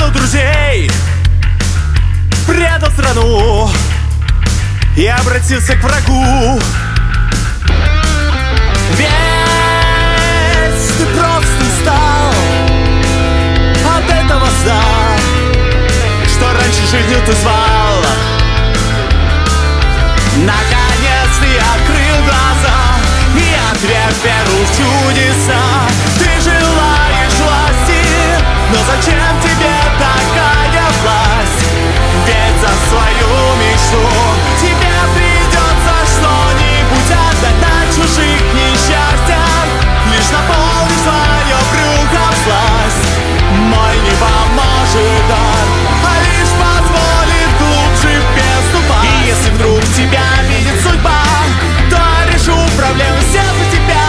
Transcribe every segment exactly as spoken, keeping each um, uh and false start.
Бросил друзей, предал страну и обратился к врагу. Ведь ты просто устал от этого сна, что раньше жизнью ты звал. Наконец ты открыл глаза и отверг веру в чудеса. Ты желаешь власти, но зачем тебе такая власть? Ведь за свою мечту тебе придется что-нибудь отдать на чужих несчастьях. Лишь наполнишь свое брюхо власть. Мой не поможет дар, а лишь позволит глубже переступать. И если вдруг тебя видит судьба, то решу проблемы все за тебя.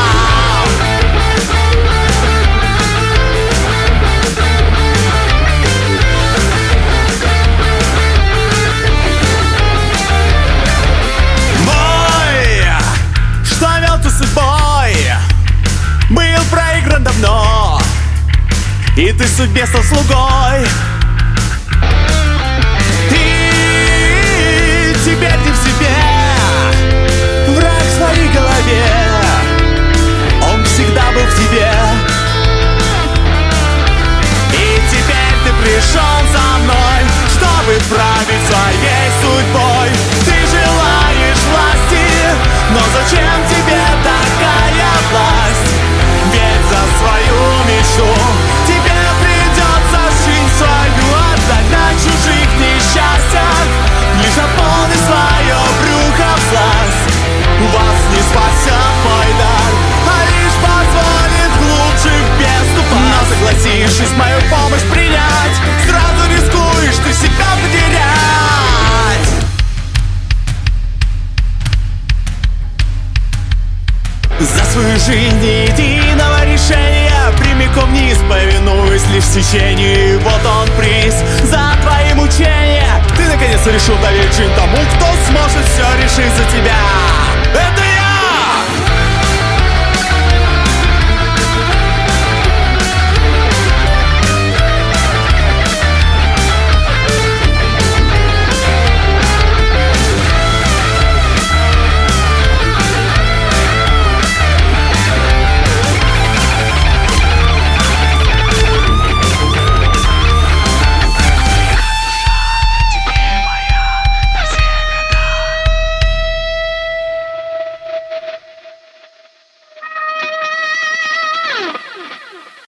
Был проигран давно, и ты судьбе стал слугой. И теперь ты в себе, враг в своей голове. Он всегда был в тебе. И теперь ты пришел за мной, чтобы править своей судьбой. Ты желаешь власти, но зачем тебе такая власть? Ведь за свою мечту тебе придется жизнь свою отдать на чужих несчастьях. Лишь наполни свое брюхо власть. Вас не спасет мой дар, а лишь позволит глубже переступать. Но согласившись мою помощь принять, сразу рискуешь ты себя потерять. За свою жизнь единого решения прямиком вниз повинуюсь лишь течению. Вот он приз за твои мучения. Ты наконец решил доверить жизнь тому, кто сможет все решить за тебя.